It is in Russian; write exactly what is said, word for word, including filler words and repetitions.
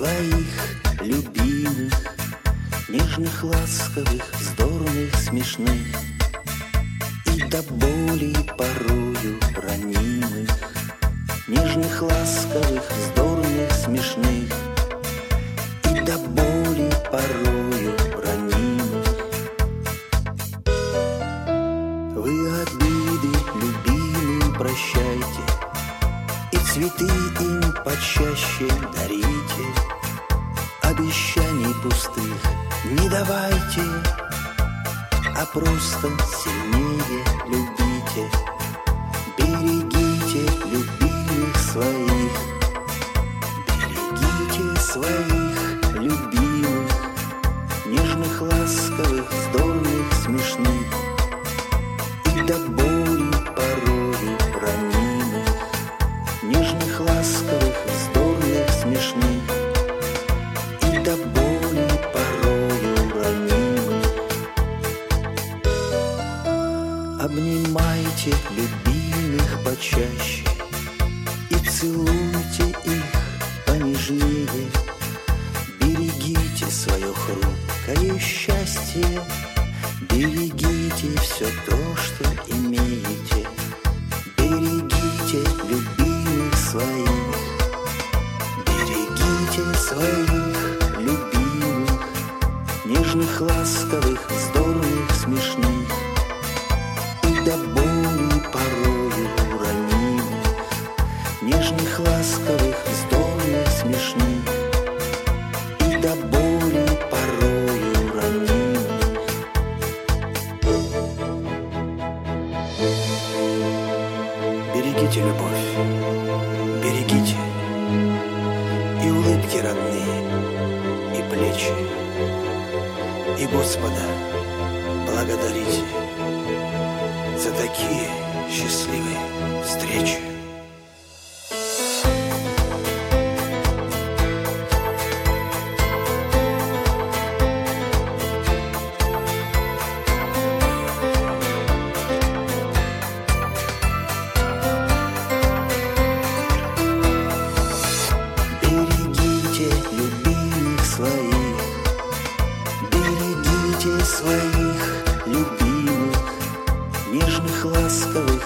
своих любимых, нежных, ласковых, вздорных, смешных и до боли порою ранимых, нежных, ласковых, вздорных, смешных и до боли порою ранимых. Вы обиды любимым прощайте и цветы им почаще дарите, обещаний пустых не давайте, а просто сильнее любите. Берегите любимых своих, берегите своих любимых, нежных, ласковых, вздорных, смешных и до боли порою ранимых, нежных, ласковых, вздорных, смешных и до боли порою ранимых. Обнимайте любимых почаще и целуйте их понежнее. Берегите свое хрупкое счастье, берегите все то, что имеете. Берегите любимых своих, берегите своих любимых, нежных, ласковых, вздорных, смешных и до боли порою ранимых, нежных, ласковых, вздорных, смешных и до боли порою ранимых. Берегите любовь, берегите и улыбки родные, и плечи, и Господа благодарите за такие счастливые встречи. Своих любимых, нежных, ласковых,